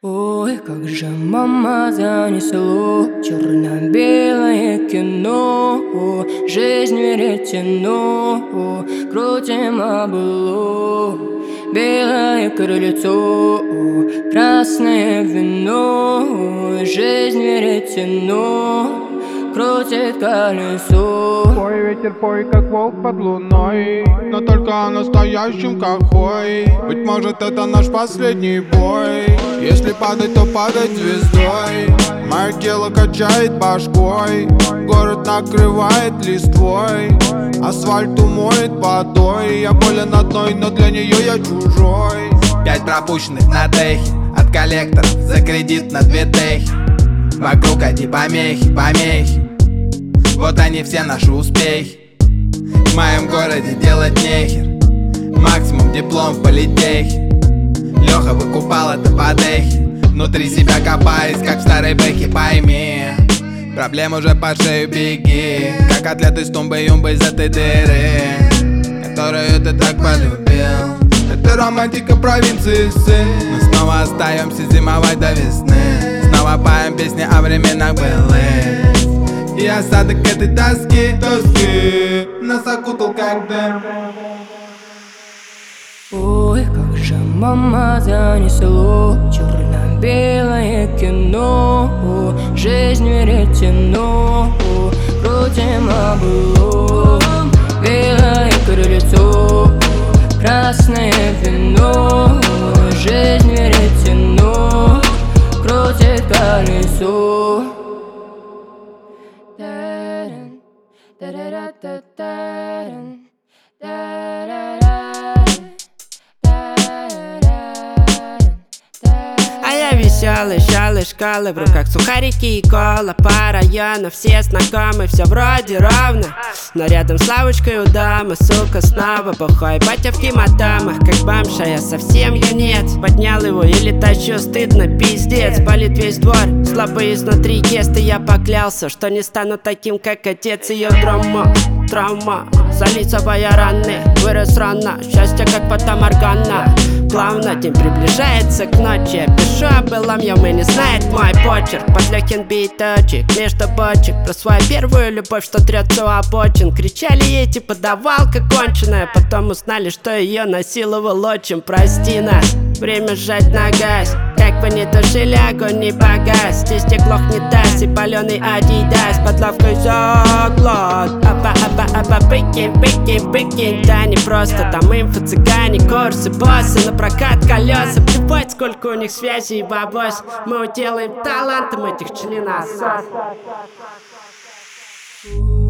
Ой, как же мама занесло черно-белое кино, жизнь веретено, крутим обло. Белое крыльцо, красное вино, жизнь веретено, крутит колесо. Пой, ветер, пой, как волк под луной, но только о настоящем какой. Быть может, это наш последний бой. Если падать, то падать звездой. Мое тело качает башкой, город накрывает листвой, асфальт умоет водой. Я болен одной, но для нее я чужой. 5 пропущенных на техе от коллекторов за кредит на 2 техи. Вокруг одни помехи, помехи. Вот они все наши успехи. В моем городе делать нехер. Максимум диплом в политехе. Леха выкупал это по дехе. Внутри себя копаясь, как в старой бэхе, пойми. Проблем уже по шею беги, как атлет из тумбы-юмбы из этой дыры, которую ты так полюбил. Это романтика провинции, сын. Мы снова остаемся зимовать до весны. Снова поем песни о временах былых. И осадок этой тоски нас окутал как дым. Ой, как же мама занесло черно-белое кино, жизнь веретено, крутим обло. Белое крыльцо, красное вино, жизнь веретено, крутит колесо. А я веселый, шалый, шкалы, в руках сухарики и кола. По району все знакомы, все вроде ровно. Но рядом с лавочкой у дамы, сука, снова бухой. Батя в гематомах, как бомж, а я совсем юнец. Поднял его или тащу, стыдно, пиздец. Болит весь двор, слабый изнутри. Если я поклялся, что не стану таким, как отец. Ее травма, за лицевые раны. Вырос рано, счастье как фатаморгана. Плавно день приближается к ночи. Я пишу о былом, мы не знает мой почерк. Под легким биточек, между бочек. Про свою первую любовь, что трется у обочин. Кричали ей типа давалка конченая. Потом узнали, что ее насиловал отчим. Прости нас, время сжать на газ. Как бы не тушили, огонь не погас. Здесь стекло не даст и паленый адидас. Под лавкой заклад. Апа, прикинь. Да не просто, там инфо, цыгане, курсы, боссы. На прокат колеса, плевать сколько у них связей и бабос. Мы уделаем талантом этих членососов.